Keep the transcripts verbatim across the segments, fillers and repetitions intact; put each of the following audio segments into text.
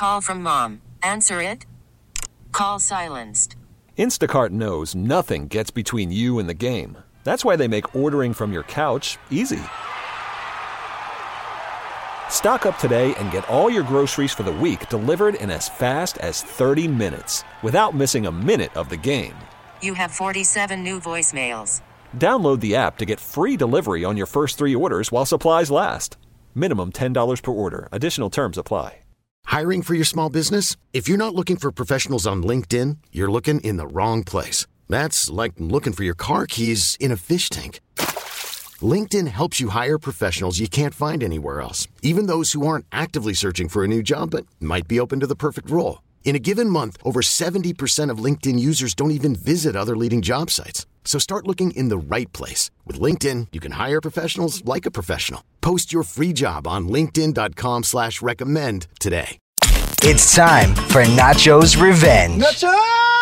Call from mom. Answer it. Call silenced. Instacart knows nothing gets between you and the game. That's why they make ordering from your couch easy. Stock up today and get all your groceries for the week delivered in as fast as thirty minutes without missing a minute of the game. You have forty-seven new voicemails. Download the app to get free delivery on your first three orders while supplies last. Minimum ten dollars per order. Additional terms apply. Hiring for your small business? If you're not looking for professionals on LinkedIn, you're looking in the wrong place. That's like looking for your car keys in a fish tank. LinkedIn helps you hire professionals you can't find anywhere else, even those who aren't actively searching for a new job but might be open to the perfect role. In a given month, over seventy percent of LinkedIn users don't even visit other leading job sites. So start looking in the right place. With LinkedIn, you can hire professionals like a professional. Post your free job on linkedin.com slash recommend today. It's time for Nacho's Revenge. Nacho!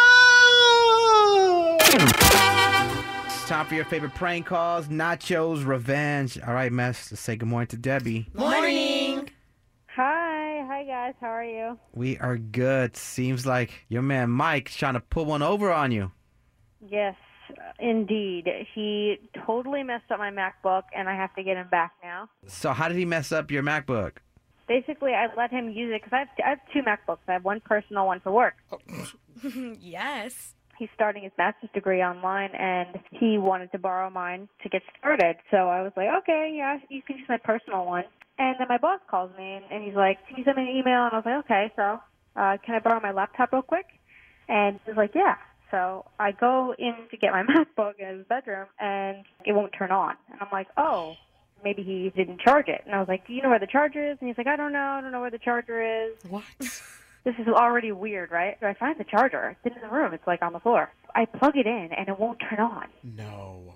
It's time for your favorite prank calls, Nacho's Revenge. All right, Mess, let's say good morning to Debbie. Morning. Hi. Hi, guys. How are you? We are good. Seems like your man Mike's trying to pull one over on you. Yes, indeed. He totally messed up my MacBook, and I have to get him back now. So how did he mess up your MacBook? Basically, I let him use it because I, I have two MacBooks. I have one personal, one for work. Yes. He's starting his master's degree online, and he wanted to borrow mine to get started. So I was like, okay, yeah, you can use my personal one. And then my boss calls me, and, and he's like, can you send me an email? And I was like, okay, so uh, can I borrow my laptop real quick? And he's like, yeah. So I go in to get my MacBook in his bedroom, and it won't turn on. And I'm like, oh, maybe he didn't charge it. And I was like, do you know where the charger is? And he's like, I don't know. I don't know where the charger is. What? This is already weird, right? So I find the charger. It's in the room. It's like on the floor. I plug it in, and it won't turn on. No.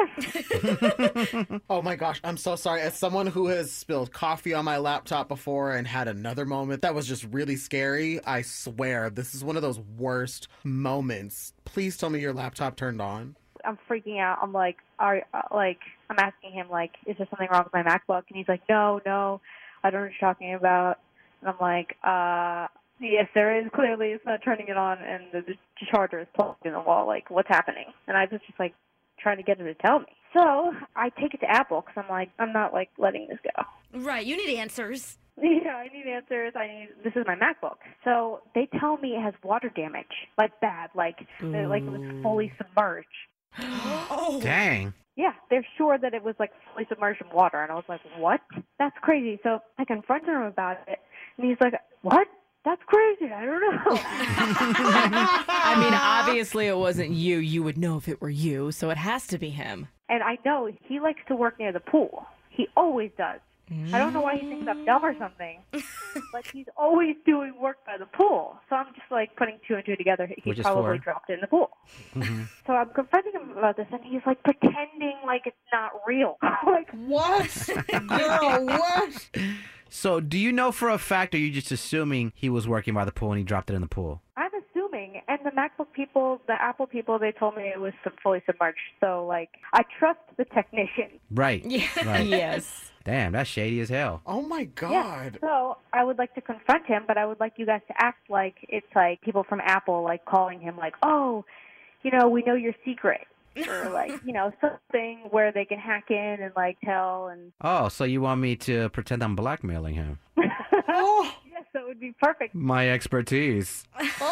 Yes. Oh, my gosh. I'm so sorry. As someone who has spilled coffee on my laptop before and had another moment that was just really scary, I swear this is one of those worst moments. Please tell me your laptop turned on. I'm freaking out. I'm like, are uh, like, I'm asking him, like, is there something wrong with my MacBook? And he's like, no, no, I don't know what you're talking about. And I'm like, uh, yes, there is. Clearly, it's not turning it on, and the, the charger is plugged in the wall. Like, what's happening? And I was just, like, trying to get him to tell me. So I take it to Apple because I'm like, I'm not, like, letting this go. Right, you need answers. Yeah, I need answers. I need. This is my MacBook. So they tell me it has water damage, like bad, like like it was fully submerged. Oh. Dang. Yeah, they're sure that it was like fully submerged in water, and I was like, what? That's crazy. So I confronted him about it, and he's like, what? That's crazy. I don't know. I mean, obviously it wasn't you. You would know if it were you, so it has to be him. And I know he likes to work near the pool. He always does. I don't know why he thinks I'm dumb or something, but he's always doing work by the pool. So I'm just like putting two and two together. He Which is probably four. dropped it in the pool. Mm-hmm. So I'm confronting him about this, and he's like pretending like it's not real. Like, What? Girl, what? So do you know for a fact, or are you just assuming he was working by the pool and he dropped it in the pool? I'm assuming, and the MacBook people, the Apple people, they told me it was sub- fully submerged. So, like, I trust the technician. Right. Yeah. Right. Yes. Damn, that's shady as hell. Oh, my Yeah. God. So I would like to confront him, but I would like you guys to act like it's like people from Apple, like calling him, like, oh, you know, we know your secret. Or like, you know, something where they can hack in and like tell and. Oh, so you want me to pretend I'm blackmailing him? Oh. Yes, that would be perfect. My expertise.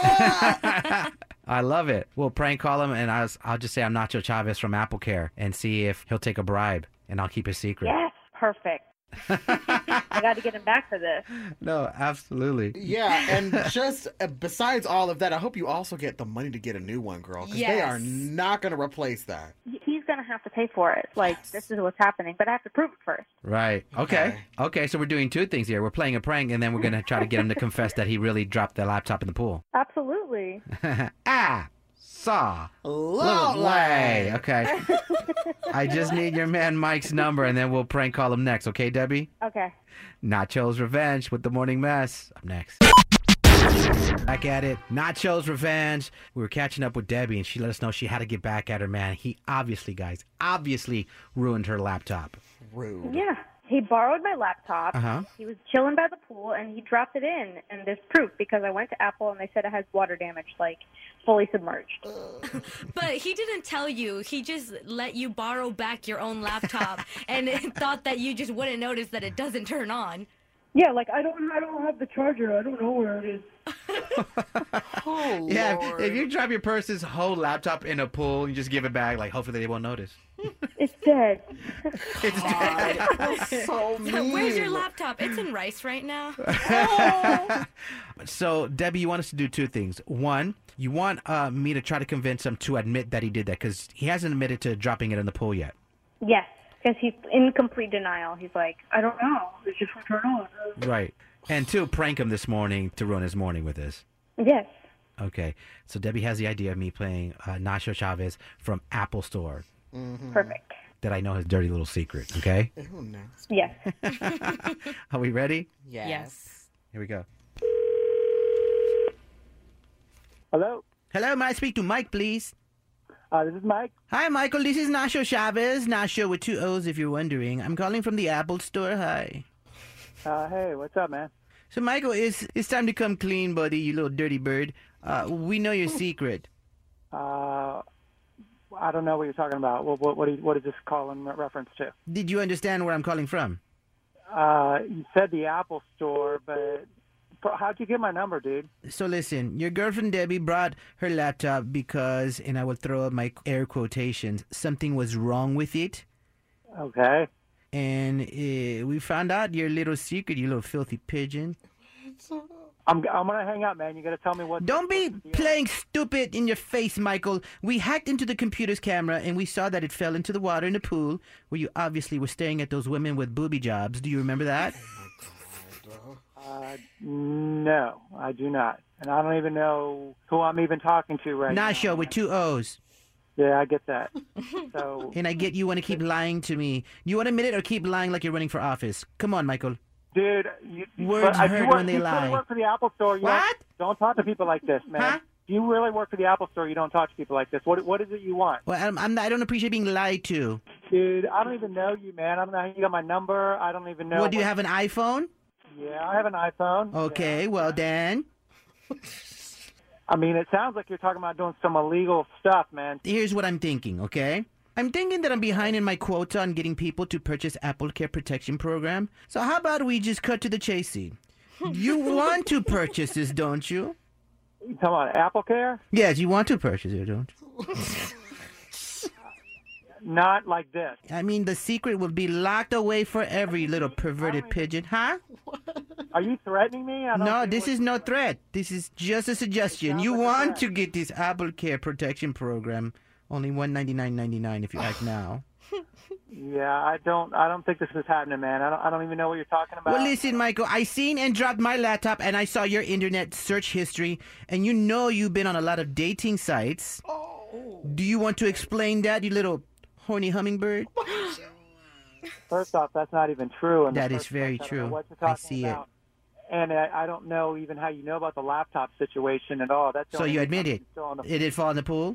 I love it. We'll prank call him, and I'll, I'll just say I'm Nacho Chavez from Apple Care and see if he'll take a bribe, and I'll keep it secret. Yes, perfect. I got to get him back for this. No, absolutely. Yeah, and just uh, besides all of that, I hope you also get the money to get a new one, girl, because they are Yes. not going to replace that. He's going to have to pay for it. Like, this is what's happening, but I have to prove it first. Right. Okay. Okay. Okay, so we're doing two things here. We're playing a prank, and then we're going to try to get him to confess that he really dropped the laptop in the pool. Absolutely. ah, saw. Lovely. Lovely. Okay. I just need your man Mike's number, and then we'll prank call him next. Okay, Debbie? Okay. Nacho's Revenge with the Morning Mess. Up next. Back at it. Nacho's Revenge. We were catching up with Debbie, and she let us know she had to get back at her man. He obviously, guys, obviously ruined her laptop. Rude. Yeah. He borrowed my laptop. Uh-huh. He was chilling by the pool, and he dropped it in. And there's proof because I went to Apple, and they said it has water damage, like fully submerged. But he didn't tell you. He just let you borrow back your own laptop and thought that you just wouldn't notice that it doesn't turn on. Yeah, like I don't, I don't have the charger. I don't know where it is. Oh, Yeah, Lord. if, if you drop your person's whole laptop in a pool, you just give it back. Like, hopefully they won't notice. It's dead. It's dead. That's so mean. Where's your laptop? It's in Rice right now. So, Debbie, you want us to do two things. One, you want uh, me to try to convince him to admit that he did that because he hasn't admitted to dropping it in the pool yet. Yes, because he's in complete denial. He's like, I don't know. It just won't turn on. Right. And two, prank him this morning to ruin his morning with this. Yes. Okay. So, Debbie has the idea of me playing uh, Nacho Chavez from Apple Store. Perfect. That I know his dirty little secret, okay? Ew, nasty. Yes. Are we ready? Yes. Here we go. Hello? Hello, may I speak to Mike, please? Uh, this is Mike. Hi, Michael. This is Nacho Chavez. Nacho with two O's, if you're wondering. I'm calling from the Apple Store. Hi. Uh, hey, what's up, man? So, Michael, it's, it's time to come clean, buddy, you little dirty bird. Uh, we know your secret. Uh, I don't know what you're talking about. What, what, what, is, what is this call in reference to? Did you understand where I'm calling from? Uh, you said the Apple Store, but how'd you get my number, dude? So listen, your girlfriend Debbie brought her laptop because, and I will throw up my air quotations, something was wrong with it. Okay. And uh, we found out your little secret, you little filthy pigeon. I'm, I'm going to hang up, man. You got to tell me what... Don't be playing stupid in your face, Michael. We hacked into the computer's camera and we saw that it fell into the water in the pool where you obviously were staring at those women with booby jobs. Do you remember that? Uh, no, I do not. And I don't even know who I'm even talking to right now. Nacho with two O's. Yeah, I get that. So, And I get you want to keep lying to me. You want to admit it or keep lying like you're running for office? Come on, Michael. dude, you, Words but, uh, hurt you work, when they you lie. really work for the Apple Store. You What? Don't, don't talk to people like this, man. Huh? If you really work for the Apple Store, you don't talk to people like this. What What is it you want? Well, I'm, I'm not, I don't appreciate being lied to. Dude, I don't even know you, man. I don't know how you got my number. I don't even know. What, do you what- have an iPhone? Yeah, I have an iPhone. Okay, well then, I mean, it sounds like you're talking about doing some illegal stuff, man. here's what I'm thinking, okay? I'm thinking that I'm behind in my quota on getting people to purchase Apple Care Protection Program. So how about we just cut to the chase scene? You want to purchase this, don't you? You talking about Apple Care? Yes, you want to purchase it, don't you? Not like this. I mean, the secret will be locked away forever, you little perverted pigeon, huh? Are you threatening me? I don't No, see this what- is no threat. This is just a suggestion. You want to get this Apple Care Protection Program. Only one ninety-nine ninety-nine if you act now. Yeah, I don't. I don't think this is happening, man. I don't. I don't even know what you're talking about. Well, listen, Michael, I seen and dropped my laptop and I saw your internet search history, and you know you've been on a lot of dating sites. Oh. Do you want to explain that, you little horny hummingbird? First off, that's not even true. in the That is first very place. I don't know true. what you're I talking see it. about. And I, I don't know even how you know about the laptop situation at all. That's the So only you reason admit I'm it? still on the- It did fall in the pool?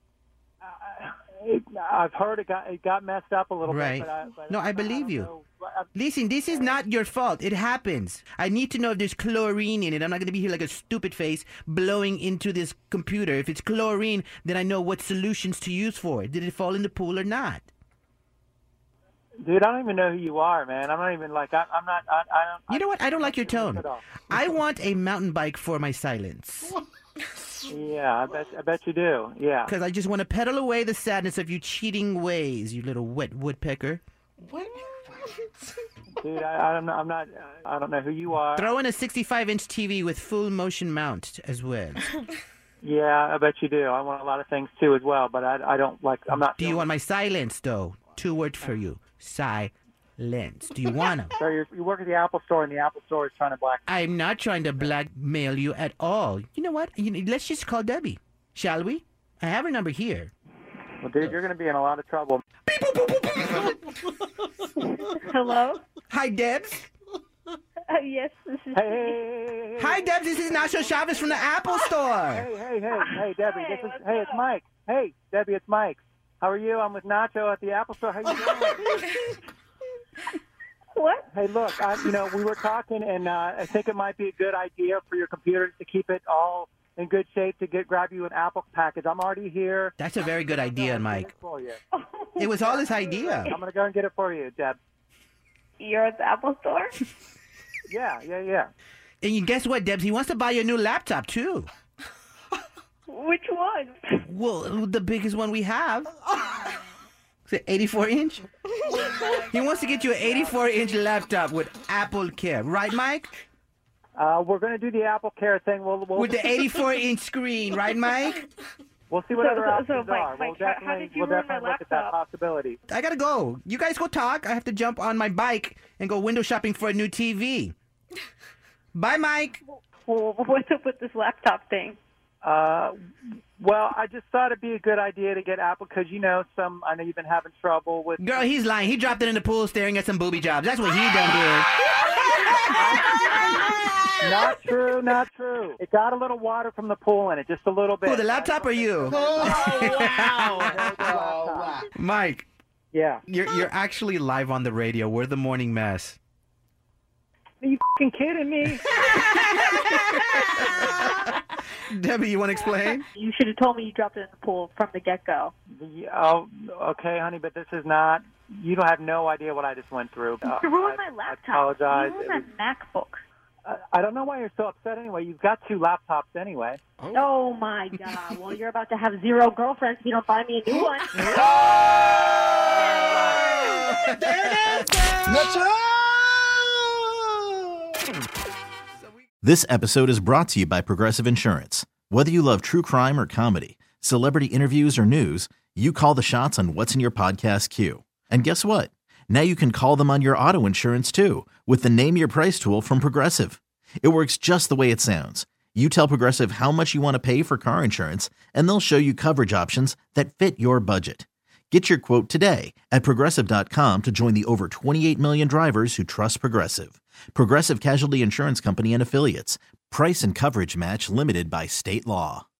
It, I've heard it got it got messed up a little Right. bit. But I, but No, I I believe don't you. know. I- Listen, this is not your fault. It happens. I need to know if there's chlorine in it. I'm not going to be here like a stupid face blowing into this computer. If it's chlorine, then I know what solutions to use for it. Did it fall in the pool or not? Dude, I don't even know who you are, man. I'm not even like I, I'm not. I, I don't. You know what? I don't like your tone. at all. I want a mountain bike for my silence. Yeah, I bet. I bet you do. Yeah. Because I just want to pedal away the sadness of your cheating ways, you little wet woodpecker. Dude, I, I don't know. I'm not. I don't know who you are. Throw in a sixty-five inch T V with full motion mount as well. Yeah, I bet you do. I want a lot of things too as well, but I, I don't like. I'm not. Do you want my silence, though? Two words for you. Silence. Do you want them? So you're, you work at the Apple Store, and the Apple Store is trying to black. I'm not trying to blackmail you at all. You know what? You know, let's just call Debbie, shall we? I have her number here. Well, dude, you're going to be in a lot of trouble. Hello? Hi, Debs. Uh, yes, this is. Hey, hey, hey, hey, Hi, Debs. This is Nacho Chavez from the Apple Store. hey, hey, hey, hey, Debbie. This is. Hey, it's Mike. Hey, Debbie, it's Mike. How are you? I'm with Nacho at the Apple Store. How you doing? What? Hey, look, I, you know, we were talking, and uh, I think it might be a good idea for your computer to keep it all in good shape to get grab you an Apple package. I'm already here. That's a very good idea, Mike. For you. It was all his idea. I'm going to go and get it for you, Deb. You're at the Apple store? Yeah, yeah, yeah. And you guess what, Debs? He wants to buy you a new laptop, too. Which one? Well, the biggest one we have. Is it eighty-four inch? He wants to get you an eighty-four inch laptop with Apple Care. Right, Mike? Uh, we're going to do the Apple Care thing. We'll, we'll... With the eighty-four inch screen. Right, Mike? We'll see what So- other so- options so, Mike, are. Mike, we'll how- how definitely, did you we'll ruin my definitely look at that laptop? possibility. I gotta go. You guys go talk. I have to jump on my bike and go window shopping for a new T V. Bye, Mike. Well, what's up with this laptop thing? Uh, well, I just thought it'd be a good idea to get Apple because, you know, some, I know you've been having trouble with... Girl, he's lying. He dropped it in the pool staring at some booby jobs. That's what he done did. Not true, not true. It got a little water from the pool in it, just a little bit. Who, the laptop or you? Oh, wow. Oh, wow. Mike, Yeah. you're you're actually live on the radio. We're the morning mess. Are you f***ing kidding me? Debbie, you want to explain? You should have told me you dropped it in the pool from the get-go. The- oh, okay, honey, but this is not... You don't have no idea what I just went through. Uh, You ruined I- my laptop. I apologize. You It ruined my MacBook. I, I don't know why you're so upset anyway. You've got two laptops anyway. Oh, my God. Well, you're about to have zero girlfriends if you don't buy me a new one. This episode is brought to you by Progressive Insurance. Whether you love true crime or comedy, celebrity interviews or news, you call the shots on what's in your podcast queue. And guess what? Now you can call them on your auto insurance too with the Name Your Price tool from Progressive. It works just the way it sounds. You tell Progressive how much you want to pay for car insurance, and they'll show you coverage options that fit your budget. Get your quote today at Progressive dot com to join the over twenty-eight million drivers who trust Progressive. Progressive Casualty Insurance Company and Affiliates. Price and coverage match limited by state law.